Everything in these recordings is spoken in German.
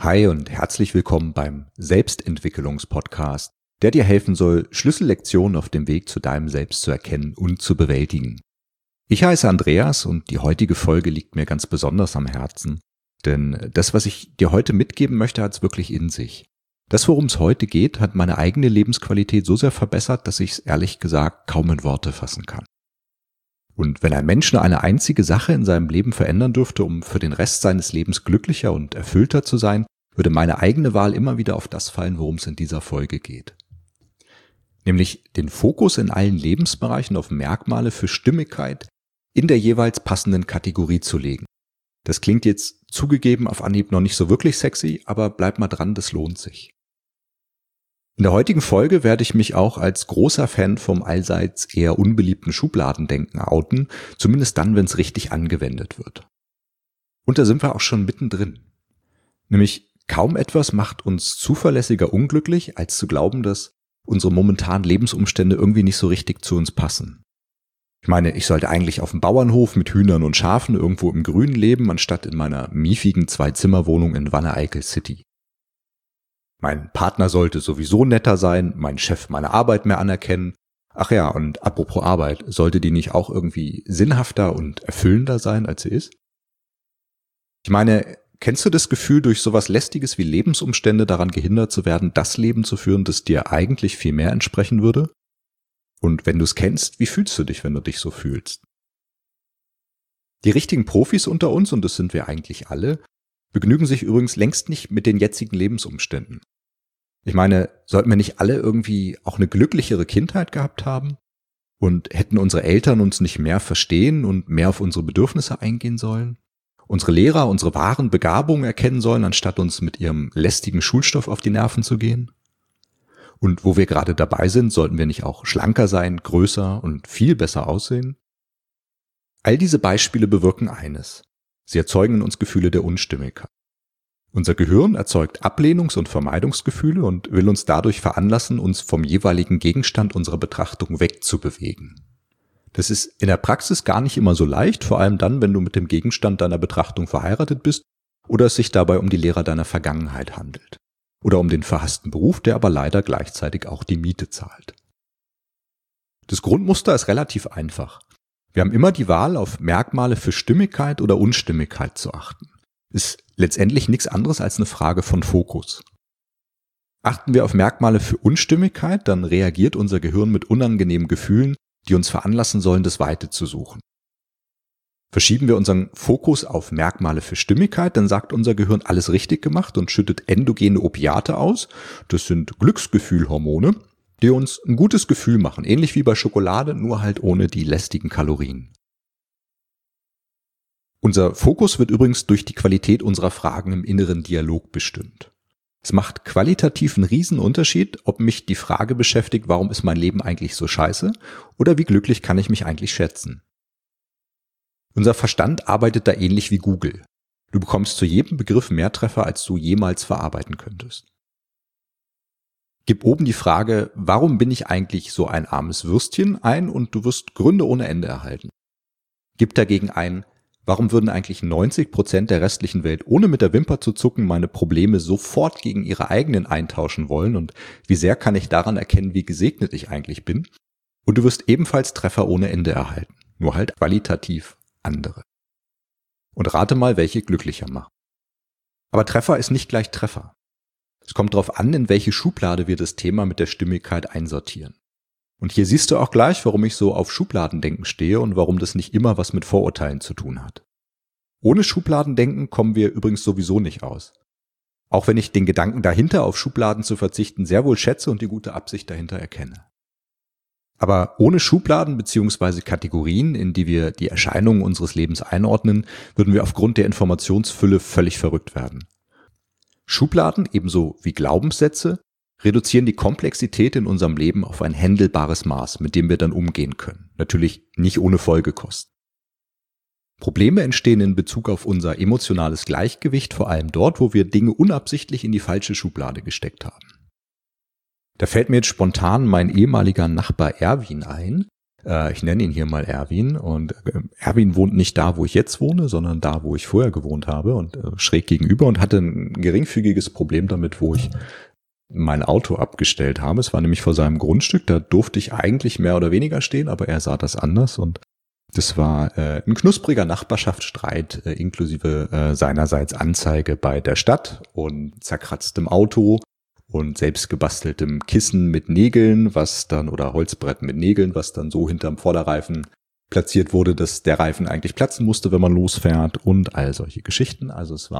Hi und herzlich willkommen beim Selbstentwicklungspodcast, der dir helfen soll, Schlüssellektionen auf dem Weg zu deinem Selbst zu erkennen und zu bewältigen. Ich heiße Andreas und die heutige Folge liegt mir ganz besonders am Herzen, denn das, was ich dir heute mitgeben möchte, hat es wirklich in sich. Das, worum es heute geht, hat meine eigene Lebensqualität so sehr verbessert, dass ich es ehrlich gesagt kaum in Worte fassen kann. Und wenn ein Mensch nur eine einzige Sache in seinem Leben verändern dürfte, um für den Rest seines Lebens glücklicher und erfüllter zu sein, würde meine eigene Wahl immer wieder auf das fallen, worum es in dieser Folge geht. Nämlich den Fokus in allen Lebensbereichen auf Merkmale für Stimmigkeit in der jeweils passenden Kategorie zu legen. Das klingt jetzt zugegeben auf Anhieb noch nicht so wirklich sexy, aber bleib mal dran, das lohnt sich. In der heutigen Folge werde ich mich auch als großer Fan vom allseits eher unbeliebten Schubladendenken outen, zumindest dann, wenn es richtig angewendet wird. Und da sind wir auch schon mittendrin. Nämlich kaum etwas macht uns zuverlässiger unglücklich, als zu glauben, dass unsere momentanen Lebensumstände irgendwie nicht so richtig zu uns passen. Ich meine, ich sollte eigentlich auf dem Bauernhof mit Hühnern und Schafen irgendwo im Grünen leben, anstatt in meiner miefigen 2-Zimmer-Wohnung in Wanne-Eickel City. Mein Partner sollte sowieso netter sein, mein Chef meine Arbeit mehr anerkennen. Ach ja, und apropos Arbeit, sollte die nicht auch irgendwie sinnhafter und erfüllender sein, als sie ist? Ich meine, kennst du das Gefühl, durch sowas Lästiges wie Lebensumstände daran gehindert zu werden, das Leben zu führen, das dir eigentlich viel mehr entsprechen würde? Und wenn du es kennst, wie fühlst du dich, wenn du dich so fühlst? Die richtigen Profis unter uns, und das sind wir eigentlich alle, begnügen sich übrigens längst nicht mit den jetzigen Lebensumständen. Ich meine, sollten wir nicht alle irgendwie auch eine glücklichere Kindheit gehabt haben? Und hätten unsere Eltern uns nicht mehr verstehen und mehr auf unsere Bedürfnisse eingehen sollen? Unsere Lehrer unsere wahren Begabungen erkennen sollen, anstatt uns mit ihrem lästigen Schulstoff auf die Nerven zu gehen? Und wo wir gerade dabei sind, sollten wir nicht auch schlanker sein, größer und viel besser aussehen? All diese Beispiele bewirken eines. Sie erzeugen in uns Gefühle der Unstimmigkeit. Unser Gehirn erzeugt Ablehnungs- und Vermeidungsgefühle und will uns dadurch veranlassen, uns vom jeweiligen Gegenstand unserer Betrachtung wegzubewegen. Das ist in der Praxis gar nicht immer so leicht, vor allem dann, wenn du mit dem Gegenstand deiner Betrachtung verheiratet bist oder es sich dabei um die Lehrer deiner Vergangenheit handelt. Oder um den verhassten Beruf, der aber leider gleichzeitig auch die Miete zahlt. Das Grundmuster ist relativ einfach. Wir haben immer die Wahl, auf Merkmale für Stimmigkeit oder Unstimmigkeit zu achten. Ist letztendlich nichts anderes als eine Frage von Fokus. Achten wir auf Merkmale für Unstimmigkeit, dann reagiert unser Gehirn mit unangenehmen Gefühlen, die uns veranlassen sollen, das Weite zu suchen. Verschieben wir unseren Fokus auf Merkmale für Stimmigkeit, dann sagt unser Gehirn alles richtig gemacht und schüttet endogene Opiate aus. Das sind Glücksgefühlhormone, die uns ein gutes Gefühl machen, ähnlich wie bei Schokolade, nur halt ohne die lästigen Kalorien. Unser Fokus wird übrigens durch die Qualität unserer Fragen im inneren Dialog bestimmt. Es macht qualitativ einen Riesenunterschied, ob mich die Frage beschäftigt, warum ist mein Leben eigentlich so scheiße, oder wie glücklich kann ich mich eigentlich schätzen. Unser Verstand arbeitet da ähnlich wie Google. Du bekommst zu jedem Begriff mehr Treffer, als du jemals verarbeiten könntest. Gib oben die Frage, warum bin ich eigentlich so ein armes Würstchen ein und du wirst Gründe ohne Ende erhalten. Gib dagegen ein, warum würden eigentlich 90% der restlichen Welt ohne mit der Wimper zu zucken meine Probleme sofort gegen ihre eigenen eintauschen wollen und wie sehr kann ich daran erkennen, wie gesegnet ich eigentlich bin? Und du wirst ebenfalls Treffer ohne Ende erhalten, nur halt qualitativ andere. Und rate mal, welche glücklicher machen. Aber Treffer ist nicht gleich Treffer. Es kommt darauf an, in welche Schublade wir das Thema mit der Stimmigkeit einsortieren. Und hier siehst du auch gleich, warum ich so auf Schubladendenken stehe und warum das nicht immer was mit Vorurteilen zu tun hat. Ohne Schubladendenken kommen wir übrigens sowieso nicht aus. Auch wenn ich den Gedanken dahinter, auf Schubladen zu verzichten, sehr wohl schätze und die gute Absicht dahinter erkenne. Aber ohne Schubladen bzw. Kategorien, in die wir die Erscheinungen unseres Lebens einordnen, würden wir aufgrund der Informationsfülle völlig verrückt werden. Schubladen, ebenso wie Glaubenssätze, reduzieren die Komplexität in unserem Leben auf ein händelbares Maß, mit dem wir dann umgehen können. Natürlich nicht ohne Folgekosten. Probleme entstehen in Bezug auf unser emotionales Gleichgewicht, vor allem dort, wo wir Dinge unabsichtlich in die falsche Schublade gesteckt haben. Da fällt mir jetzt spontan mein ehemaliger Nachbar Erwin ein, Ich nenne ihn hier mal Erwin und Erwin wohnt nicht da, wo ich jetzt wohne, sondern da, wo ich vorher gewohnt habe und schräg gegenüber und hatte ein geringfügiges Problem damit, wo ich mein Auto abgestellt habe. Es war nämlich vor seinem Grundstück, da durfte ich eigentlich mehr oder weniger stehen, aber er sah das anders und das war ein knuspriger Nachbarschaftsstreit inklusive seinerseits Anzeige bei der Stadt und zerkratztem Auto und selbst gebasteltem Kissen mit Nägeln, was dann, oder Holzbrett mit Nägeln, was dann so hinterm Vorderreifen platziert wurde, dass der Reifen eigentlich platzen musste, wenn man losfährt und all solche Geschichten. Also es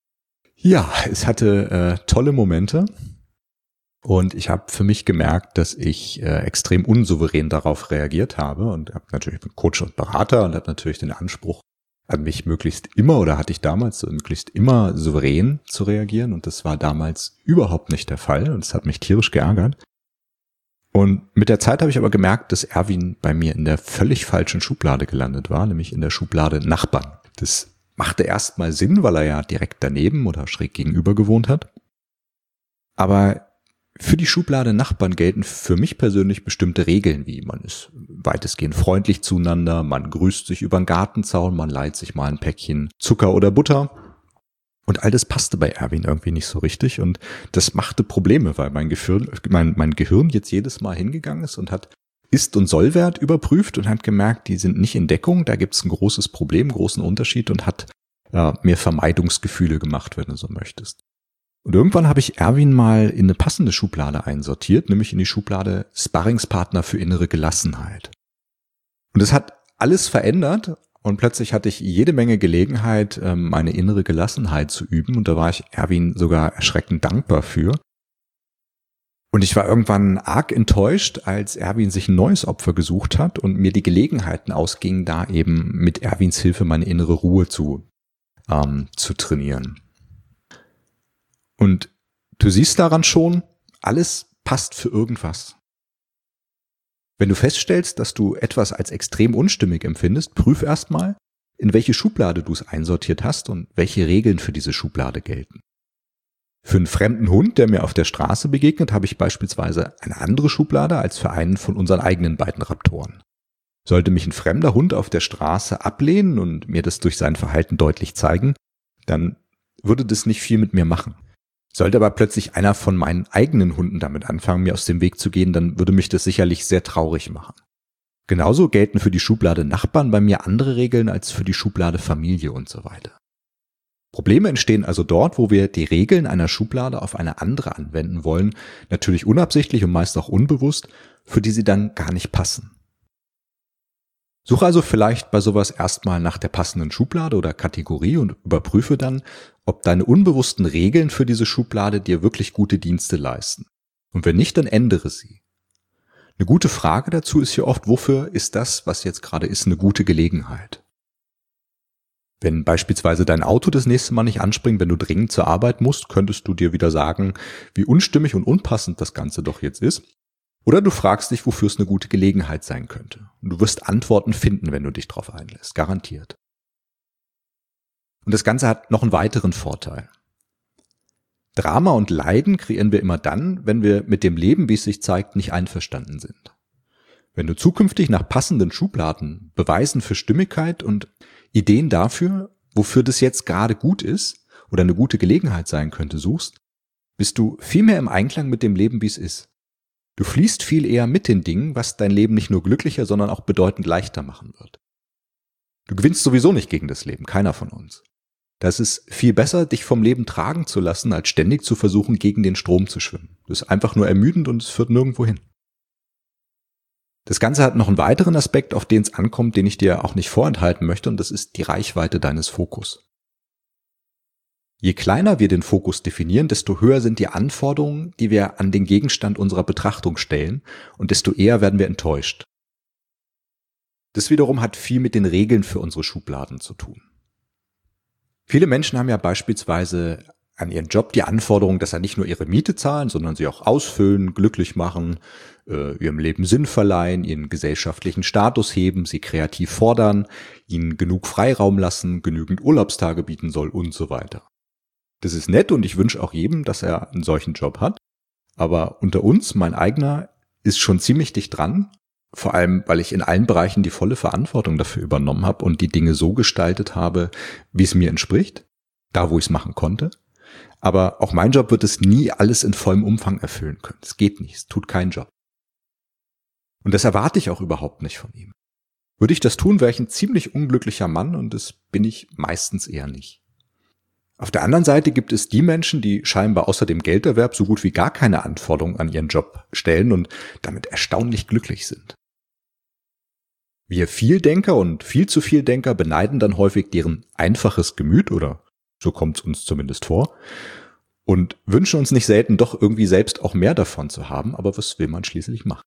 hatte tolle Momente und ich habe für mich gemerkt, dass ich extrem unsouverän darauf reagiert habe und habe natürlich bin Coach und Berater und habe natürlich den Anspruch, an mich möglichst immer oder hatte ich damals möglichst immer souverän zu reagieren und das war damals überhaupt nicht der Fall und es hat mich tierisch geärgert. Und mit der Zeit habe ich aber gemerkt, dass Erwin bei mir in der völlig falschen Schublade gelandet war, nämlich in der Schublade Nachbarn. Das machte erstmal Sinn, weil er ja direkt daneben oder schräg gegenüber gewohnt hat. Aber für die Schublade Nachbarn gelten für mich persönlich bestimmte Regeln, wie man ist weitestgehend freundlich zueinander, man grüßt sich über den Gartenzaun, man leiht sich mal ein Päckchen Zucker oder Butter. Und all das passte bei Erwin irgendwie nicht so richtig und das machte Probleme, weil mein Gehirn jetzt jedes Mal hingegangen ist und hat Ist- und Sollwert überprüft und hat gemerkt, die sind nicht in Deckung, da gibt es ein großes Problem, großen Unterschied und hat mir Vermeidungsgefühle gemacht, wenn du so möchtest. Und irgendwann habe ich Erwin mal in eine passende Schublade einsortiert, nämlich in die Schublade Sparringspartner für innere Gelassenheit. Und das hat alles verändert und plötzlich hatte ich jede Menge Gelegenheit, meine innere Gelassenheit zu üben und da war ich Erwin sogar erschreckend dankbar für. Und ich war irgendwann arg enttäuscht, als Erwin sich ein neues Opfer gesucht hat und mir die Gelegenheiten ausgingen, da eben mit Erwins Hilfe meine innere Ruhe zu trainieren. Und du siehst daran schon, alles passt für irgendwas. Wenn du feststellst, dass du etwas als extrem unstimmig empfindest, prüf erstmal, in welche Schublade du es einsortiert hast und welche Regeln für diese Schublade gelten. Für einen fremden Hund, der mir auf der Straße begegnet, habe ich beispielsweise eine andere Schublade als für einen von unseren eigenen beiden Raptoren. Sollte mich ein fremder Hund auf der Straße ablehnen und mir das durch sein Verhalten deutlich zeigen, dann würde das nicht viel mit mir machen. Sollte aber plötzlich einer von meinen eigenen Hunden damit anfangen, mir aus dem Weg zu gehen, dann würde mich das sicherlich sehr traurig machen. Genauso gelten für die Schublade Nachbarn bei mir andere Regeln als für die Schublade Familie und so weiter. Probleme entstehen also dort, wo wir die Regeln einer Schublade auf eine andere anwenden wollen, natürlich unabsichtlich und meist auch unbewusst, für die sie dann gar nicht passen. Suche also vielleicht bei sowas erstmal nach der passenden Schublade oder Kategorie und überprüfe dann, ob deine unbewussten Regeln für diese Schublade dir wirklich gute Dienste leisten. Und wenn nicht, dann ändere sie. Eine gute Frage dazu ist hier oft, wofür ist das, was jetzt gerade ist, eine gute Gelegenheit? Wenn beispielsweise dein Auto das nächste Mal nicht anspringt, wenn du dringend zur Arbeit musst, könntest du dir wieder sagen, wie unstimmig und unpassend das Ganze doch jetzt ist. Oder du fragst dich, wofür es eine gute Gelegenheit sein könnte. Und du wirst Antworten finden, wenn du dich drauf einlässt. Garantiert. Und das Ganze hat noch einen weiteren Vorteil. Drama und Leiden kreieren wir immer dann, wenn wir mit dem Leben, wie es sich zeigt, nicht einverstanden sind. Wenn du zukünftig nach passenden Schubladen, Beweisen für Stimmigkeit und Ideen dafür, wofür das jetzt gerade gut ist oder eine gute Gelegenheit sein könnte, suchst, bist du viel mehr im Einklang mit dem Leben, wie es ist. Du fließt viel eher mit den Dingen, was dein Leben nicht nur glücklicher, sondern auch bedeutend leichter machen wird. Du gewinnst sowieso nicht gegen das Leben, keiner von uns. Da ist es viel besser, dich vom Leben tragen zu lassen, als ständig zu versuchen, gegen den Strom zu schwimmen. Das ist einfach nur ermüdend und es führt nirgendwo hin. Das Ganze hat noch einen weiteren Aspekt, auf den es ankommt, den ich dir auch nicht vorenthalten möchte, und das ist die Reichweite deines Fokus. Je kleiner wir den Fokus definieren, desto höher sind die Anforderungen, die wir an den Gegenstand unserer Betrachtung stellen, und desto eher werden wir enttäuscht. Das wiederum hat viel mit den Regeln für unsere Schubladen zu tun. Viele Menschen haben ja beispielsweise an ihren Job die Anforderung, dass sie nicht nur ihre Miete zahlen, sondern sie auch ausfüllen, glücklich machen, ihrem Leben Sinn verleihen, ihren gesellschaftlichen Status heben, sie kreativ fordern, ihnen genug Freiraum lassen, genügend Urlaubstage bieten soll und so weiter. Das ist nett und ich wünsche auch jedem, dass er einen solchen Job hat. Aber unter uns, mein eigener, ist schon ziemlich dicht dran vor allem, weil ich in allen Bereichen die volle Verantwortung dafür übernommen habe und die Dinge so gestaltet habe, wie es mir entspricht, da wo ich es machen konnte. Aber auch mein Job wird es nie alles in vollem Umfang erfüllen können. Es geht nicht, es tut kein Job. Und das erwarte ich auch überhaupt nicht von ihm. Würde ich das tun, wäre ich ein ziemlich unglücklicher Mann und das bin ich meistens eher nicht. Auf der anderen Seite gibt es die Menschen, die scheinbar außer dem Gelderwerb so gut wie gar keine Anforderungen an ihren Job stellen und damit erstaunlich glücklich sind. Wir Vieldenker und viel zu Vieldenker beneiden dann häufig deren einfaches Gemüt, oder so kommt es uns zumindest vor, und wünschen uns nicht selten doch irgendwie selbst auch mehr davon zu haben, aber was will man schließlich machen?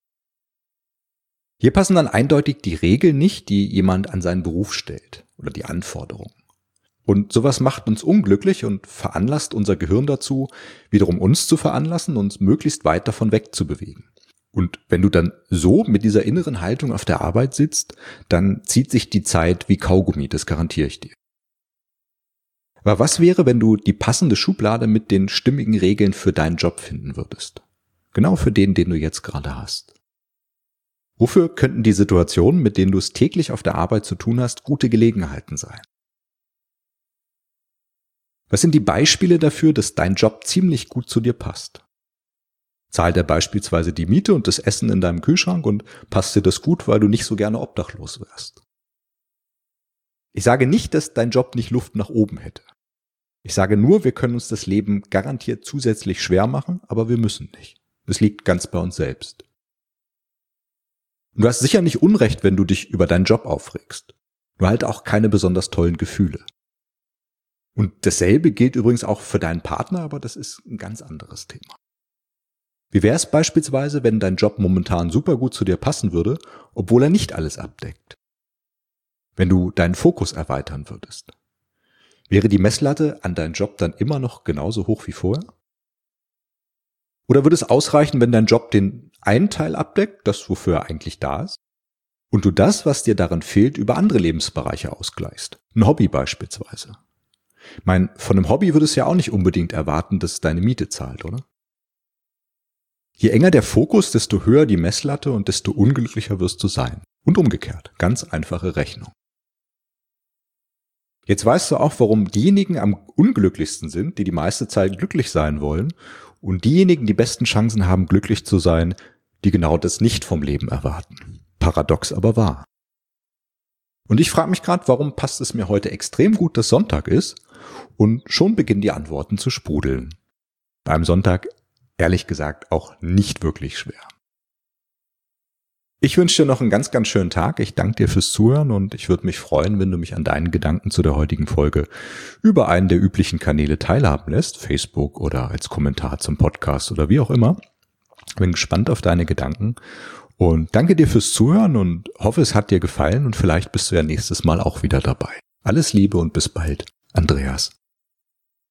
Hier passen dann eindeutig die Regeln nicht, die jemand an seinen Beruf stellt, oder die Anforderungen. Und sowas macht uns unglücklich und veranlasst unser Gehirn dazu, wiederum uns zu veranlassen, uns möglichst weit davon wegzubewegen. Und wenn du dann so mit dieser inneren Haltung auf der Arbeit sitzt, dann zieht sich die Zeit wie Kaugummi, das garantiere ich dir. Aber was wäre, wenn du die passende Schublade mit den stimmigen Regeln für deinen Job finden würdest? Genau für den du jetzt gerade hast. Wofür könnten die Situationen, mit denen du es täglich auf der Arbeit zu tun hast, gute Gelegenheiten sein? Was sind die Beispiele dafür, dass dein Job ziemlich gut zu dir passt? Zahlt er beispielsweise die Miete und das Essen in deinem Kühlschrank und passt dir das gut, weil du nicht so gerne obdachlos wärst? Ich sage nicht, dass dein Job nicht Luft nach oben hätte. Ich sage nur, wir können uns das Leben garantiert zusätzlich schwer machen, aber wir müssen nicht. Es liegt ganz bei uns selbst. Und du hast sicher nicht Unrecht, wenn du dich über deinen Job aufregst. Nur halt auch keine besonders tollen Gefühle. Und dasselbe gilt übrigens auch für deinen Partner, aber das ist ein ganz anderes Thema. Wie wäre es beispielsweise, wenn dein Job momentan super gut zu dir passen würde, obwohl er nicht alles abdeckt? Wenn du deinen Fokus erweitern würdest? Wäre die Messlatte an deinen Job dann immer noch genauso hoch wie vorher? Oder würde es ausreichen, wenn dein Job den einen Teil abdeckt, das wofür er eigentlich da ist, und du das, was dir daran fehlt, über andere Lebensbereiche ausgleichst? Ein Hobby beispielsweise. Ich meine, von einem Hobby würdest du ja auch nicht unbedingt erwarten, dass es deine Miete zahlt, oder? Je enger der Fokus, desto höher die Messlatte und desto unglücklicher wirst du sein. Und umgekehrt. Ganz einfache Rechnung. Jetzt weißt du auch, warum diejenigen am unglücklichsten sind, die meiste Zeit glücklich sein wollen, und diejenigen die besten Chancen haben, glücklich zu sein, die genau das nicht vom Leben erwarten. Paradox aber wahr. Und ich frage mich gerade, warum passt es mir heute extrem gut, dass Sonntag ist, und schon beginnen die Antworten zu sprudeln. Beim Sonntag, ehrlich gesagt, auch nicht wirklich schwer. Ich wünsche dir noch einen ganz, ganz schönen Tag. Ich danke dir fürs Zuhören und ich würde mich freuen, wenn du mich an deinen Gedanken zu der heutigen Folge über einen der üblichen Kanäle teilhaben lässt, Facebook oder als Kommentar zum Podcast oder wie auch immer. Bin gespannt auf deine Gedanken und danke dir fürs Zuhören und hoffe, es hat dir gefallen und vielleicht bist du ja nächstes Mal auch wieder dabei. Alles Liebe und bis bald, Andreas.